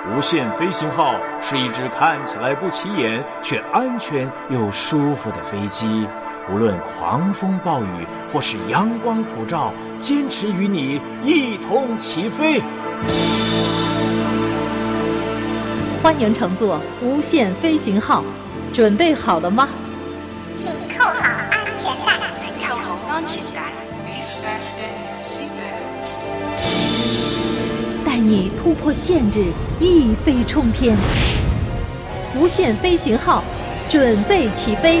无限飞行号是一只看起来不起眼却安全又舒服的飞机，无论狂风暴雨或是阳光普照，坚持与你一同起飞。 欢迎乘坐无限飞行号，准备好了吗？ 请扣好安全带。 请扣好安全帶。 带你突破限制，一飞冲天。无限飞行号，准备起飞。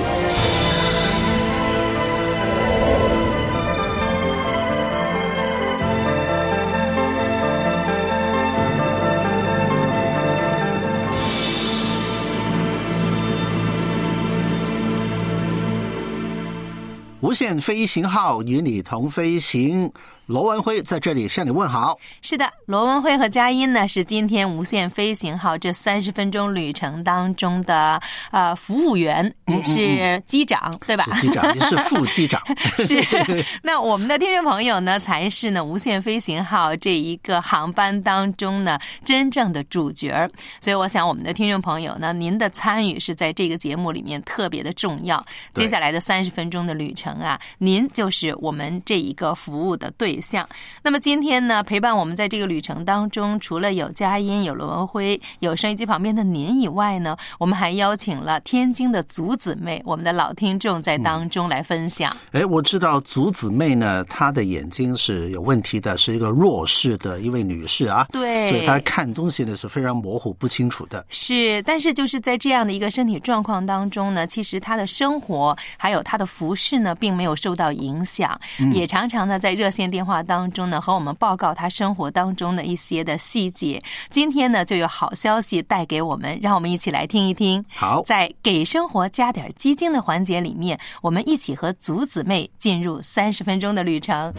无限飞行号与你同飞行，罗文辉在这里向你问好。 是的，罗文辉和佳音呢是今天无限飞行号这30分钟旅程当中的服务员，也是机长，对吧？ 是机长，也是副机长。 是。那我们的听众朋友呢，才是呢无限飞行号这一个航班当中呢真正的主角。所以我想我们的听众朋友呢，您的参与是在这个节目里面特别的重要。接下来的30分钟的旅程啊，您就是我们这一个服务的对象。那么今天呢，陪伴我们在这个旅程当中，除了有佳音、有罗文辉、有收音机旁边的您以外呢，我们还邀请了天津的祖姊妹，我们的老听众在当中来分享。 我知道祖姊妹呢，她的眼睛是有问题的，是一个弱视的一位女士啊。 对， 所以她看东西呢是非常模糊不清楚的。 是，但是就是在这样的一个身体状况当中呢，其实她的生活还有她的服饰呢并没有受到影响，也常常呢在热线电话当中呢和我们报告她生活当中的一些的细节。今天呢就有好消息带给我们，让我们一起来听一听。 好， 在给生活加点鸡精的环节里面，我们一起和祖姊妹进入30分钟的旅程。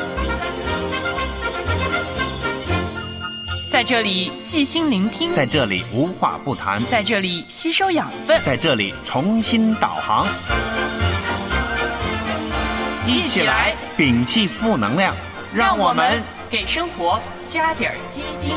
在这里细心聆听， 在这里无话不谈， 在这里吸收养分， 在这里重新导航，一起来摒弃负能量， 让我们给生活加点鸡精。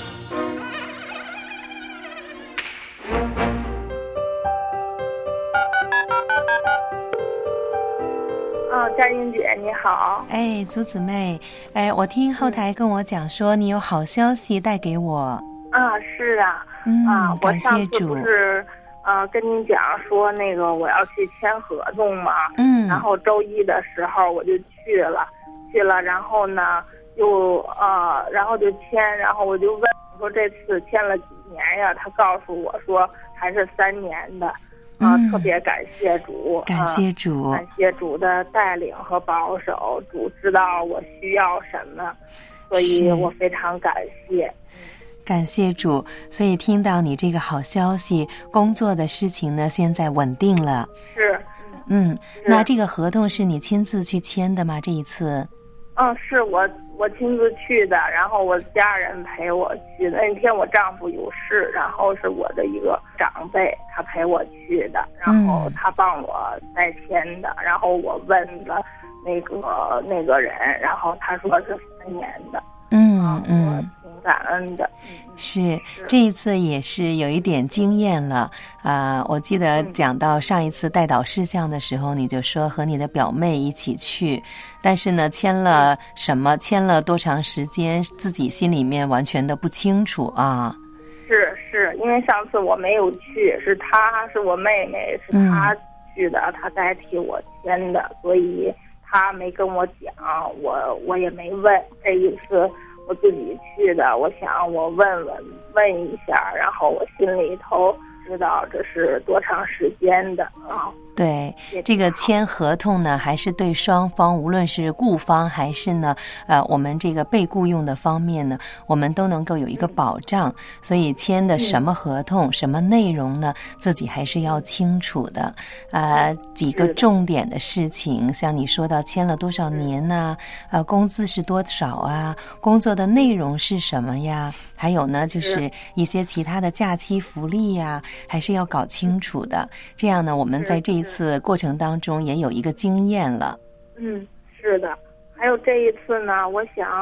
佳音姐你好。 祖姊妹，我听后台跟我讲说你有好消息带给我。 是啊。 感谢主。 我上次不是跟您讲说那个我要去签合同嘛，然后周一的时候我就去了，然后呢然后就签，然后我就问说这次签了几年呀？他告诉我说还是3年的。特别感谢主， 感谢主， 感谢主的带领和保守，主知道我需要什么，所以我非常感谢。 感谢主，所以听到你这个好消息，工作的事情呢现在稳定了。 是。 那这个合同是你亲自去签的吗？这一次？ 是我亲自去的，然后我家人陪我去的。那天我丈夫有事，然后是我的一个长辈，他陪我去的，然后他帮我代签的，然后我问了那个人，然后他说是3年的。我挺感恩的。 是，这一次也是有一点经验了。我记得讲到上一次代祷事项的时候，你就说和你的表妹一起去，但是呢签了什么，签了多长时间，自己心里面完全的不清楚啊。 是，因为上次我没有去，是我妹妹，是她去的，她代替我签的，所以她没跟我讲，我也没问。这一次我自己去的，我想我问一下，然后我心里头知道这是多长时间的啊。对，这个签合同呢，还是对双方，无论是雇方还是呢，我们这个被雇佣的方面呢，我们都能够有一个保障。所以签的什么合同、什么内容呢，自己还是要清楚的。几个重点的事情，像你说到签了多少年呢？工资是多少啊？工作的内容是什么呀？还有呢，就是一些其他的假期福利呀，还是要搞清楚的。这样呢，我们在这一次过程当中也有一个经验了。是的。还有这一次呢，我想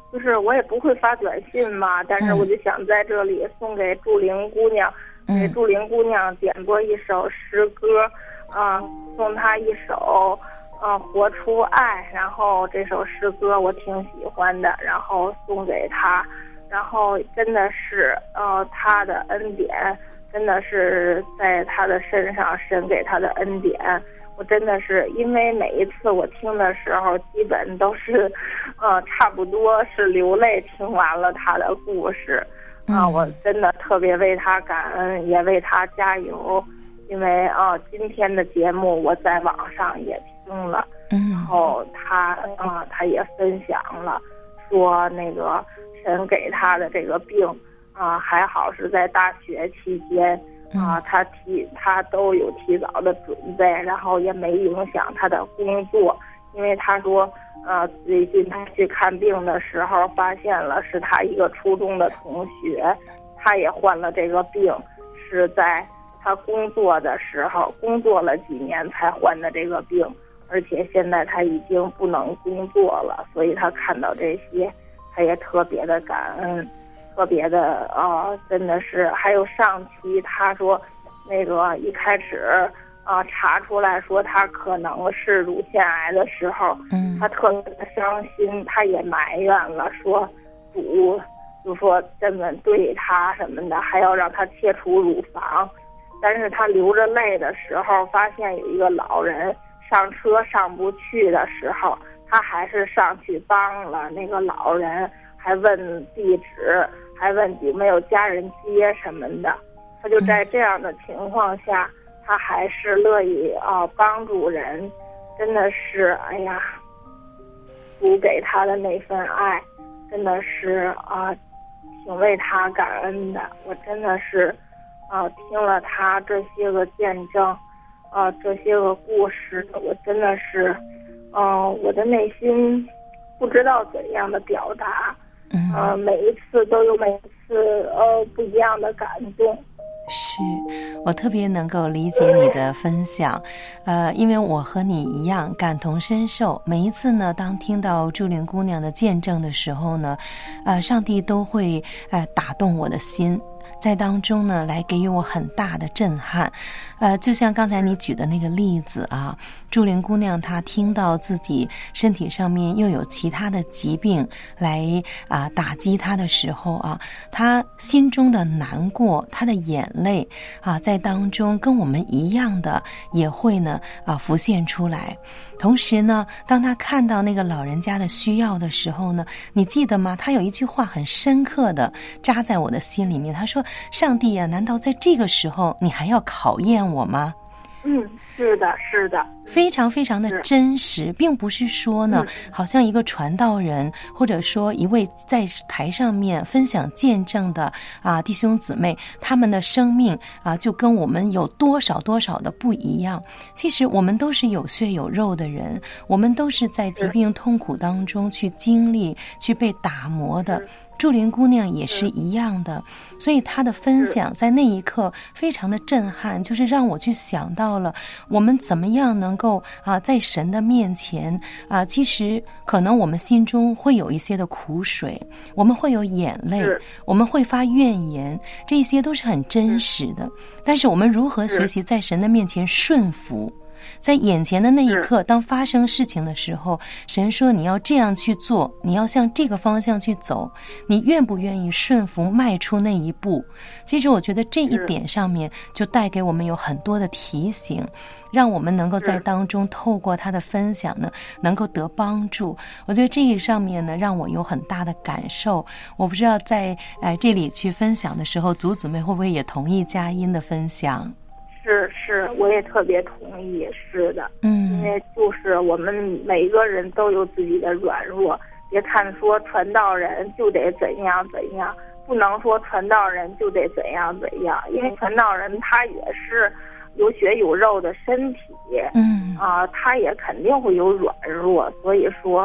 就是我也不会发短信嘛，但是我就想在这里送给祝玲姑娘，给祝玲姑娘点播一首诗歌，送她一首活出爱，然后这首诗歌我挺喜欢的，然后送给她，然后真的是她的恩典真的是在她的身上，神给她的恩典，我真的是因为每一次我听的时候基本都是差不多是流泪听完了她的故事，我真的特别为她感恩，也为她加油，因为今天的节目我在网上也听了，然后她也分享了，说那个神给她的这个病还好是在大学期间他都有提早的准备，然后也没影响他的工作，因为他说最近他去看病的时候发现了是他一个初中的同学，他也患了这个病，是在他工作的时候工作了几年才患的这个病，而且现在他已经不能工作了，所以他看到这些他也特别的感恩，特别的真的是。还有上期他说那个一开始查出来说他可能是乳腺癌的时候，他特别的伤心，他也埋怨了，说主就说这么对他什么的，还要让他切除乳房，但是他流着泪的时候发现有一个老人上车上不去的时候，他还是上去帮了那个老人，还问地址，还问有没有家人接什么的，他就在这样的情况下他还是乐意帮助人，真的是哎呀，主给他的那份爱真的是挺为他感恩的。我真的是听了他这些个见证这些个故事，我真的是我的内心不知道怎样的表达，每一次都有每一次不一样的感动。 是，我特别能够理解你的分享，因为我和你一样感同身受。每一次呢，当听到祝玲姑娘的见证的时候呢，上帝都会打动我的心，在当中呢来给予我很大的震撼。就像刚才你举的那个例子啊，祝玲姑娘她听到自己身体上面又有其他的疾病来打击她的时候啊，她心中的难过，她的眼泪在当中跟我们一样的也会呢浮现出来。同时呢，当她看到那个老人家的需要的时候呢，你记得吗？她有一句话很深刻的扎在我的心里面，她说：上帝啊，难道在这个时候你还要考验我吗？ 是的，是的， 非常非常的真实，并不是说呢，好像一个传道人，或者说一位在台上面分享见证的弟兄姊妹，他们的生命就跟我们有多少多少的不一样。其实我们都是有血有肉的人，我们都是在疾病痛苦当中去经历，去被打磨的。祝玲姑娘也是一样的，所以她的分享在那一刻非常的震撼，就是让我去想到了我们怎么样能够在神的面前其实可能我们心中会有一些的苦水，我们会有眼泪，我们会发怨言，这些都是很真实的。但是我们如何学习在神的面前顺服？在眼前的那一刻，当发生事情的时候，神说你要这样去做，你要向这个方向去走，你愿不愿意顺服迈出那一步？其实我觉得这一点上面就带给我们有很多的提醒，让我们能够在当中透过他的分享呢，能够得帮助。我觉得这个上面呢，让我有很大的感受。我不知道在这里去分享的时候，组姊妹会不会也同意佳音的分享？ 是，我也特别同意，是的，因为就是我们每一个人都有自己的软弱，别看说传道人就得怎样怎样，不能说传道人就得怎样怎样，因为传道人他也是有血有肉的身体，他也肯定会有软弱，所以说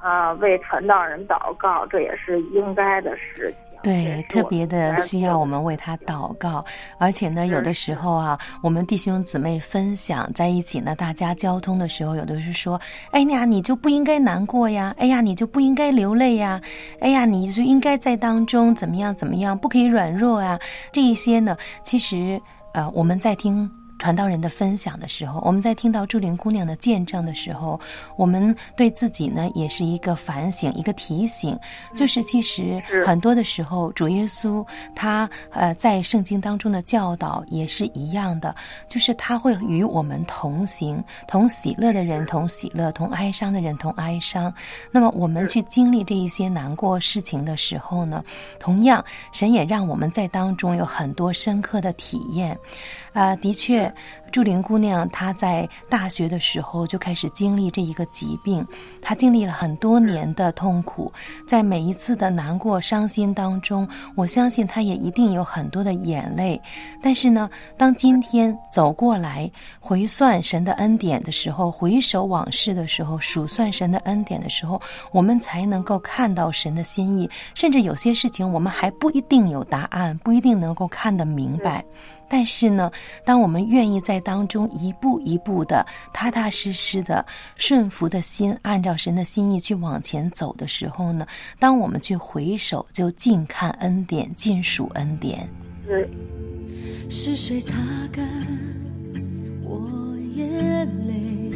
为传道人祷告，这也是应该的事情。 对，特别的需要我们为他祷告。而且呢，有的时候啊，我们弟兄姊妹分享在一起呢，大家交通的时候，有的是说，哎呀，你就不应该难过呀，哎呀，你就不应该流泪呀，哎呀，你就应该在当中怎么样怎么样，不可以软弱啊。这一些呢，其实我们在听传道人的分享的时候，我们在听到祝玲姑娘的见证的时候，我们对自己呢也是一个反省，一个提醒，就是其实很多的时候主耶稣他在圣经当中的教导也是一样的，就是他会与我们同行，同喜乐的人同喜乐，同哀伤的人同哀伤。那么我们去经历这一些难过事情的时候呢，同样神也让我们在当中有很多深刻的体验。的确，祝玲姑娘她在大学的时候就开始经历这一个疾病，她经历了很多年的痛苦，在每一次的难过伤心当中，我相信她也一定有很多的眼泪。但是呢，当今天走过来回算神的恩典的时候，回首往事的时候，数算神的恩典的时候，我们才能够看到神的心意。甚至有些事情我们还不一定有答案，不一定能够看得明白，但是呢，当我们愿意在当中一步一步的踏踏实实的顺服的心，按照神的心意去往前走的时候呢，当我们去回首，就尽看恩典，尽数恩典。 是谁擦干我眼泪？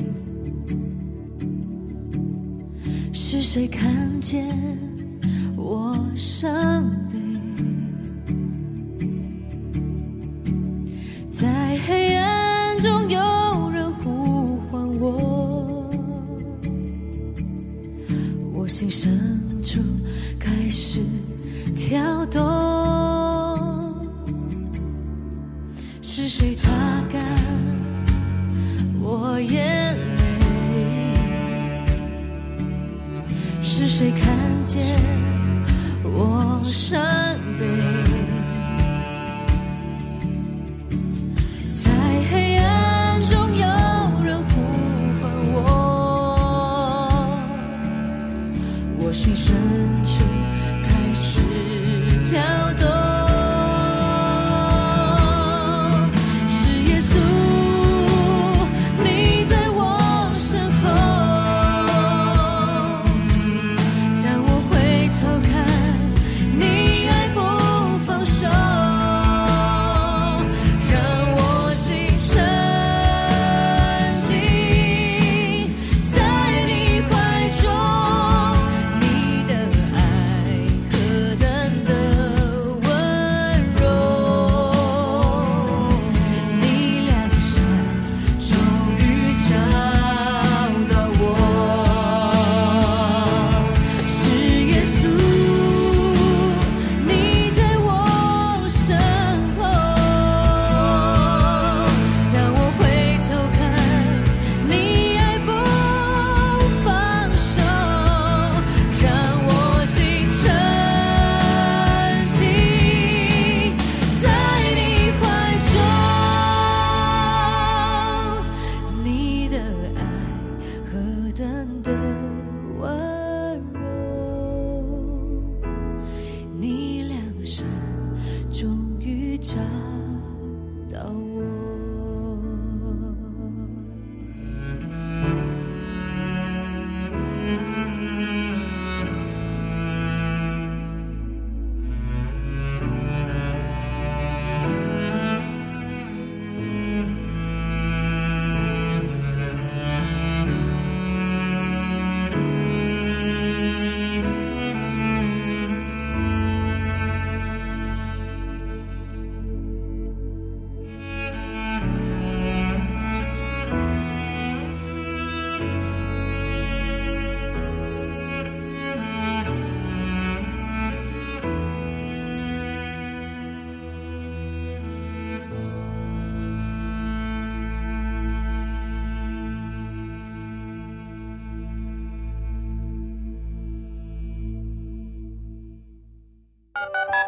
是谁看见我伤悲？在黑暗中有人呼唤我，我心深处开始跳动。是谁擦干我眼泪？是谁看见我伤悲？心深处开始跳动，是耶稣，你在我身后。当我回头看，你爱不放手，让我心沉浸在你怀中。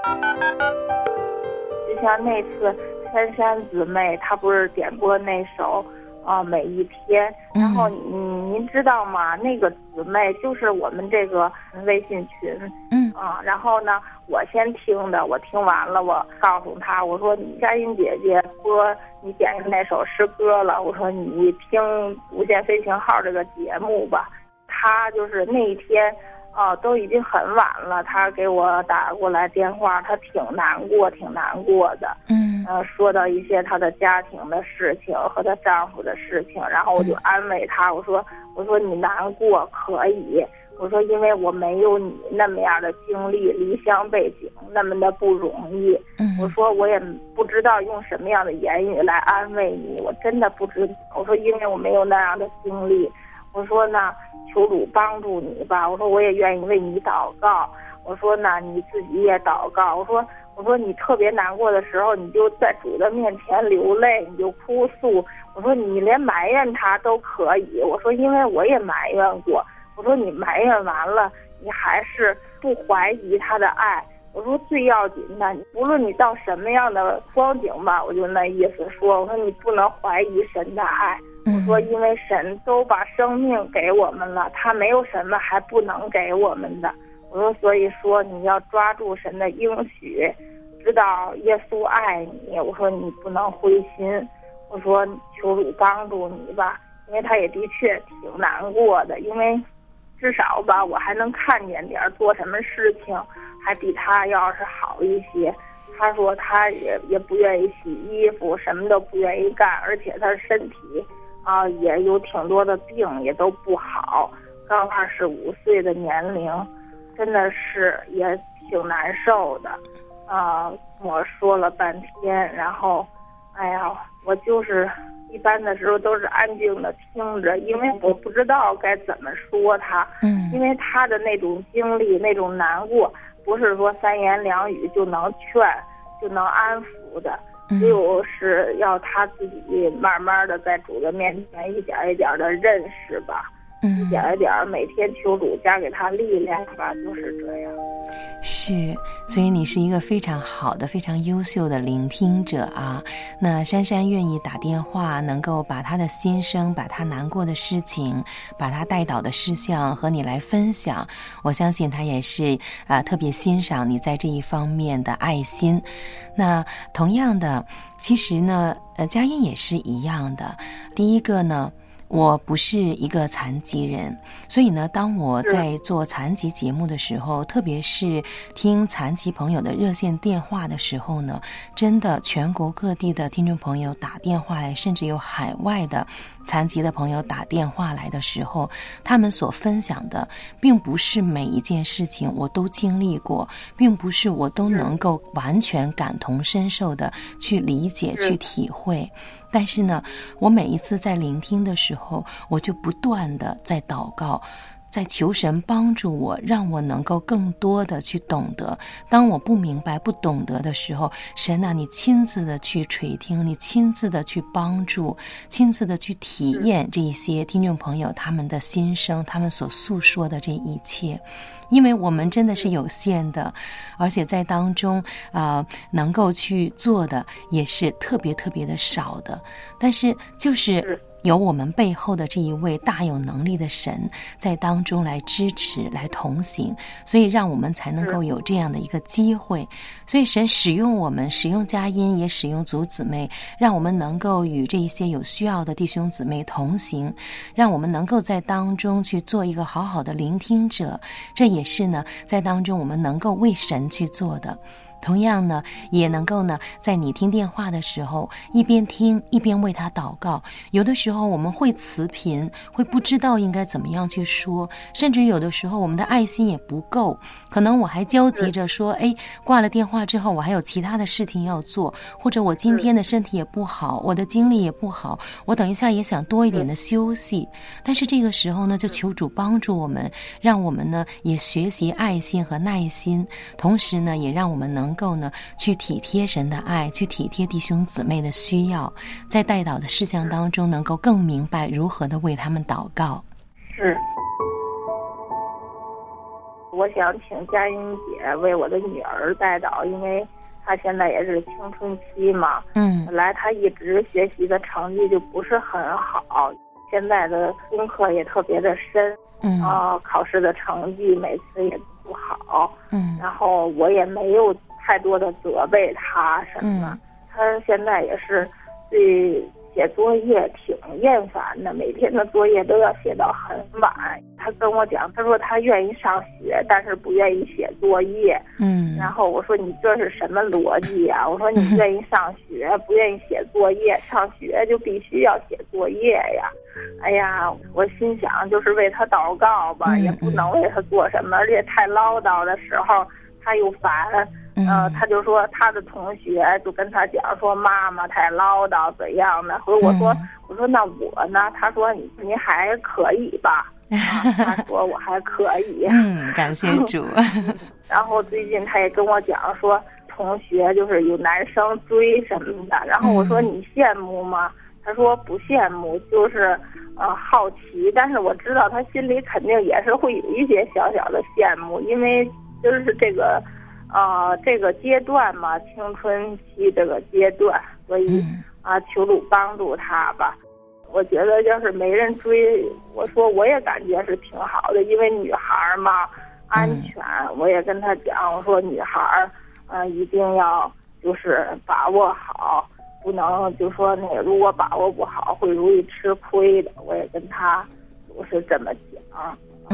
就像那次珊珊姊妹，她不是点播那首每一天。然后您知道吗？那个姊妹就是我们这个微信群，然后呢，我先听的，我听完了，我告诉她，我说你佳音姐姐播你点的那首诗歌了，我说你听无限飞行号这个节目吧。她就是那一天都已经很晚了，她给我打过来电话，她挺难过的。说到一些她的家庭的事情和她丈夫的事情，然后我就安慰她，我说你难过可以，我说因为我没有你那么样的经历，离乡背景那么的不容易。我说我也不知道用什么样的言语来安慰你，我真的不知道。我说因为我没有那样的经历，我说呢，求主帮助你吧。我说我也愿意为你祷告。我说呢，你自己也祷告。我说你特别难过的时候，你就在主的面前流泪，你就哭诉。我说你连埋怨他都可以。我说因为我也埋怨过。我说你埋怨完了，你还是不怀疑他的爱。我说最要紧的，无论你到什么样的光景吧，我就那意思说，我说你不能怀疑神的爱。我说因为神都把生命给我们了，他没有什么还不能给我们的。我说所以说你要抓住神的应许，知道耶稣爱你。我说你不能灰心。我说求主帮助你吧，因为他也的确挺难过的，因为至少吧我还能看见点做什么事情还比他要是好一些。他说他也不愿意洗衣服，什么都不愿意干，而且他身体也有挺多的病，也都不好，刚25岁的年龄，真的是也挺难受的。我说了半天，然后哎呀，我就是一般的时候都是安静的听着，因为我不知道该怎么说他。因为他的那种经历，那种难过，不是说三言两语就能劝就能安抚的，就是要他自己慢慢的在主的面前一点一点的认识吧。一点一点每天求主加给他力量吧，就是这样。 是，所以你是一个非常好的非常优秀的聆听者啊。那珊珊愿意打电话，能够把她的心声，把她难过的事情，把她带导的事项和你来分享，我相信她也是特别欣赏你在这一方面的爱心。那同样的，其实呢佳音也是一样的。第一个呢，我不是一个残疾人，所以呢，当我在做残疾节目的时候，特别是听残疾朋友的热线电话的时候呢，真的全国各地的听众朋友打电话来，甚至有海外的残疾的朋友打电话来的时候，他们所分享的并不是每一件事情我都经历过，并不是我都能够完全感同身受的去理解去体会。但是呢，我每一次在聆听的时候，我就不断的在祷告，在求神帮助我，让我能够更多的去懂得。当我不明白不懂得的时候，神啊，你亲自的去垂听，你亲自的去帮助，亲自的去体验这一些听众朋友他们的心声，他们所诉说的这一切。因为我们真的是有限的，而且在当中能够去做的也是特别特别的少的，但是就是有我们背后的这一位大有能力的神在当中来支持来同行，所以让我们才能够有这样的一个机会。所以神使用我们，使用佳音，也使用族姊妹，让我们能够与这一些有需要的弟兄姊妹同行，让我们能够在当中去做一个好好的聆听者，这也是呢在当中我们能够为神去做的。同样呢，也能够呢，在你听电话的时候，一边听一边为他祷告。有的时候我们会词贫，会不知道应该怎么样去说，甚至有的时候我们的爱心也不够，可能我还焦急着说，挂了电话之后我还有其他的事情要做，或者我今天的身体也不好，我的精力也不好，我等一下也想多一点的休息。但是这个时候呢，就求主帮助我们，让我们呢也学习爱心和耐心，同时呢也让我们能够呢去体贴神的爱，去体贴弟兄姊妹的需要，在带导的事项当中能够更明白如何的为他们祷告。 是，我想请佳音姐为我的女儿带导，因为他现在也是青春期嘛，本来他一直学习的成绩就不是很好，现在的功课也特别的深，考试的成绩每次也不好，然后我也没有太多的责备他什么，他现在也是对写作业挺厌烦的，每天的作业都要写到很晚。他跟我讲，他说他愿意上学，但是不愿意写作业。然后我说你这是什么逻辑啊？我说你愿意上学，不愿意写作业，上学就必须要写作业呀。哎呀，我心想就是为他祷告吧，也不能为他做什么，而且太唠叨的时候他又烦。他就说他的同学就跟他讲说妈妈太唠叨怎样的，我说那我呢？他说你还可以吧。他说我还可以。 感谢主。 然后最近他也跟我讲说同学就是有男生追什么的，然后我说你羡慕吗？他说不羡慕，就是好奇，但是我知道他心里肯定也是会有一些小小的羡慕，因为就是这个阶段嘛，青春期这个阶段，所以求主帮助他吧。我觉得要是没人追，我说我也感觉是挺好的，因为女孩嘛，安全。我也跟他讲，我说女孩一定要就是把握好，不能就说那个如果把握不好会容易吃亏的。我也跟他我是这么讲。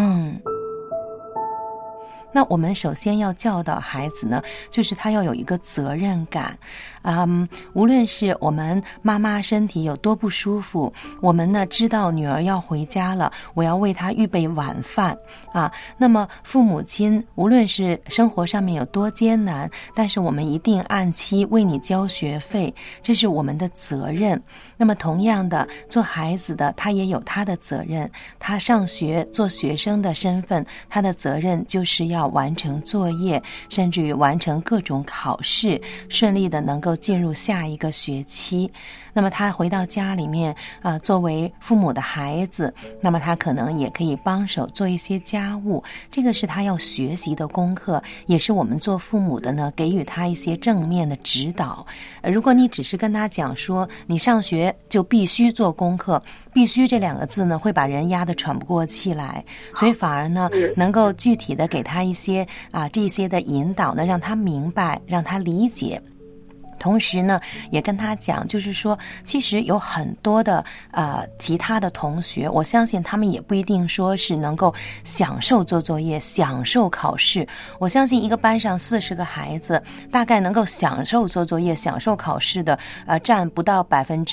那我们首先要教导孩子呢，就是他要有一个责任感。无论是我们妈妈身体有多不舒服，我们呢知道女儿要回家了，我要为她预备晚饭啊。那么父母亲无论是生活上面有多艰难，但是我们一定按期为你交学费，这是我们的责任。那么同样的，做孩子的他也有他的责任，他上学做学生的身份，他的责任就是要完成作业，甚至于完成各种考试，顺利的能够进入下一个学期。那么他回到家里面作为父母的孩子，那么他可能也可以帮手做一些家务，这个是他要学习的功课，也是我们做父母的呢给予他一些正面的指导。如果你只是跟他讲说你上学就必须做功课，必须这两个字呢会把人压得喘不过气来，所以反而呢能够具体的给他一些这些的引导呢，让他明白，让他理解。同时呢也跟他讲，就是说其实有很多的其他的同学，我相信他们也不一定说是能够享受做作业，享受考试。我相信一个班上40个孩子，大概能够享受做作业享受考试的占不到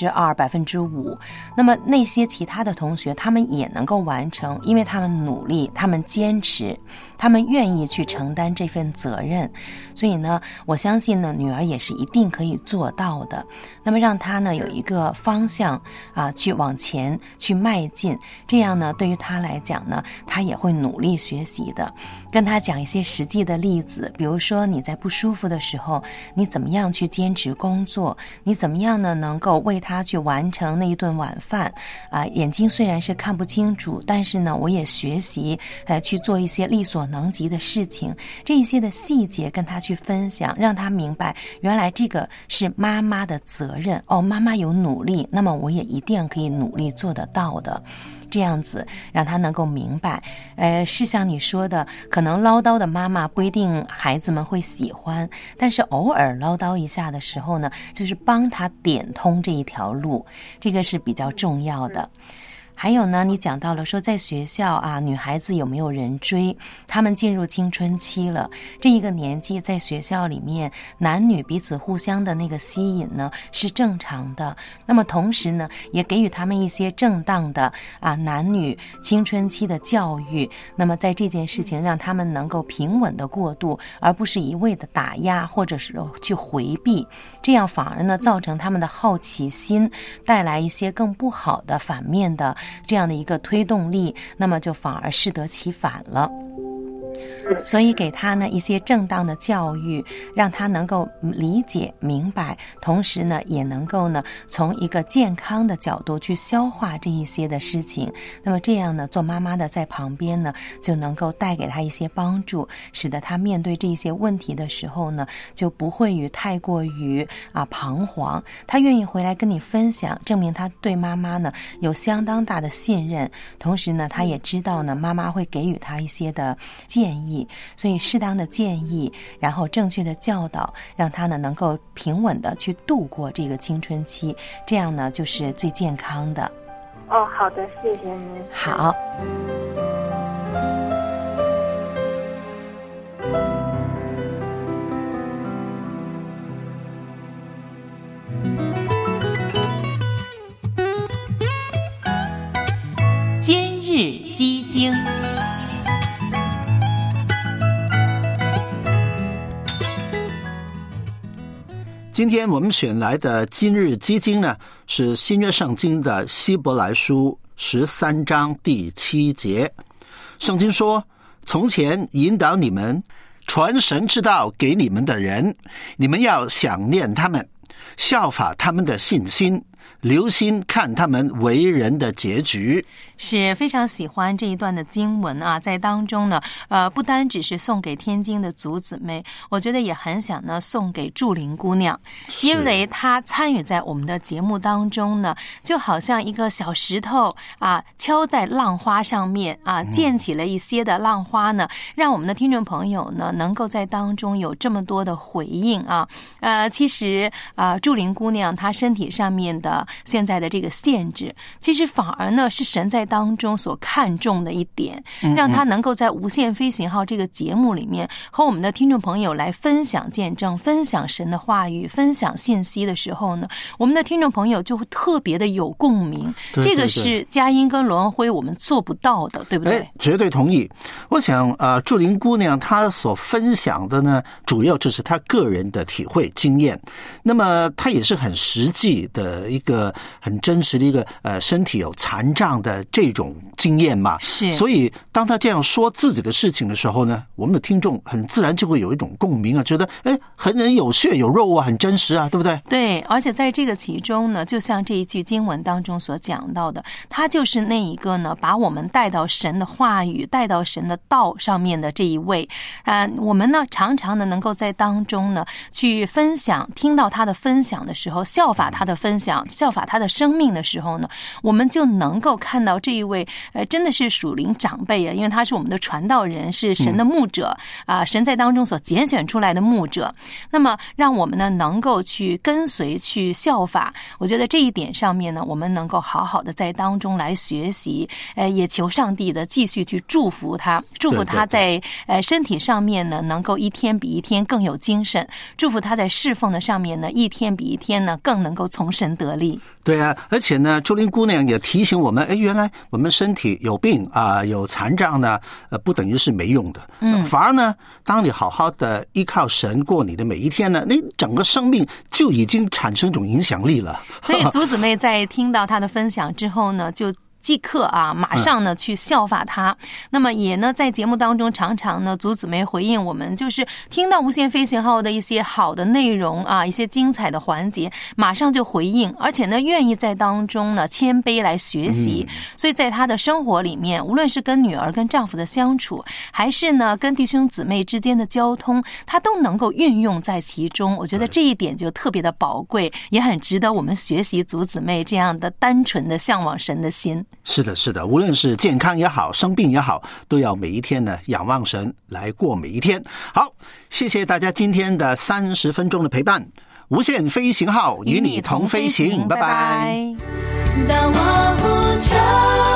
2%、5%。那么那些其他的同学他们也能够完成，因为他们努力，他们坚持，他们愿意去承担这份责任。所以呢我相信呢女儿也是一定可以做到的。那么让她呢有一个方向去往前去迈进，这样呢对于她来讲呢，她也会努力学习的。跟她讲一些实际的例子，比如说你在不舒服的时候，你怎么样去坚持工作，你怎么样呢能够为她去完成那一顿晚饭眼睛虽然是看不清楚，但是呢我也学习去做一些力所能及的事情，这一些的细节跟她去分享，让她明白原来这个是妈妈的责任妈妈有努力，那么我也一定可以努力做得到的。这样子让他能够明白是像你说的，可能唠叨的妈妈不一定孩子们会喜欢，但是偶尔唠叨一下的时候呢，就是帮他点通这一条路，这个是比较重要的。还有呢，你讲到了说在学校女孩子有没有人追，她们进入青春期了，这一个年纪在学校里面男女彼此互相的那个吸引呢是正常的。那么同时呢也给予他们一些正当的男女青春期的教育，那么在这件事情让他们能够平稳的过渡，而不是一味的打压或者是去回避，这样反而呢造成他们的好奇心，带来一些更不好的反面的这样的一个推动力，那么就反而适得其反了。 所以给他呢一些正当的教育，让他能够理解明白，同时呢也能够呢从一个健康的角度去消化这一些的事情。那么这样呢，做妈妈的在旁边呢就能够带给他一些帮助，使得他面对这些问题的时候呢就不会太过于彷徨，他愿意回来跟你分享，证明他对妈妈呢有相当大的信任，同时呢他也知道呢妈妈会给予他一些的建议，所以适当的建议，然后正确的教导，让他呢能够平稳的去度过这个青春期，这样呢就是最健康的。 哦，好的，谢谢您。 好。今日基经。 今天我们选来的今日基经呢，是新约圣经的希伯来书13章第7节。圣经说，从前引导你们传神之道给你们的人，你们要想念他们，效法他们的信心，留心看他们为人的结局。 是非常喜欢这一段的经文啊，在当中呢不单只是送给天津的族姊妹，我觉得也很想呢送给祝玲姑娘，因为她参与在我们的节目当中呢，就好像一个小石头敲在浪花上面溅起了一些的浪花呢，让我们的听众朋友呢能够在当中有这么多的回应其实祝玲姑娘她身体上面的现在的这个限制，其实反而呢是神在当中所看重的一点，让她能够在无限飞行号这个节目里面和我们的听众朋友来分享见证，分享神的话语，分享信息的时候呢，我们的听众朋友就会特别的有共鸣。 对对对， 这个是佳音跟罗文辉我们做不到的，对不对？ 绝对同意。我想祝玲姑娘她所分享的呢，主要就是她个人的体会经验，那么她也是很实际的一个很真实的一个身体有残障的这种经验嘛， 是。 所以当她这样说自己的事情的时候呢，我们的听众很自然就会有一种共鸣觉得很有血有肉很真实对不对？ 对，而且在这个其中呢，就像这一句经文当中所讲到的，他就是那一个呢把我们带到神的话语，带到神的道上面的这一位我们呢常常呢能够在当中呢去分享，听到他的分享的时候，效法他的分享，效法他的生命的时候呢，我们就能够看到这一位真的是属灵长辈因为他是我们的传道人，是神的牧者神在当中所拣选出来的牧者，那么让我们呢能够去跟随，去效法。我觉得这一点上面呢，我们能够好好的在当中来学习也求上帝的继续去祝福他，祝福他在身体上面呢能够一天比一天更有精神，祝福他在侍奉的上面呢一天比一天呢更能够从神得力。 对而且呢祝玲姑娘也提醒我们原来我们身体有病有残障呢不等于是没用的反而呢当你好好的依靠神过你的每一天呢，你整个生命就已经产生一种影响力了。 所以祖姊妹在听到她的分享之后呢，就即刻马上呢去效法他。那么也呢在节目当中常常呢祖姊妹回应我们，就是听到无限飞行号的一些好的内容一些精彩的环节，马上就回应，而且呢愿意在当中呢谦卑来学习。所以在他的生活里面，无论是跟女儿跟丈夫的相处，还是呢跟弟兄姊妹之间的交通，他都能够运用在其中。我觉得这一点就特别的宝贵，也很值得我们学习祖姊妹这样的单纯的向往神的心。 是的，是的，无论是健康也好，生病也好，都要每一天呢仰望神来过每一天。好，谢谢大家今天的30分钟的陪伴，无限飞行号与你同飞行，拜拜。 当我呼求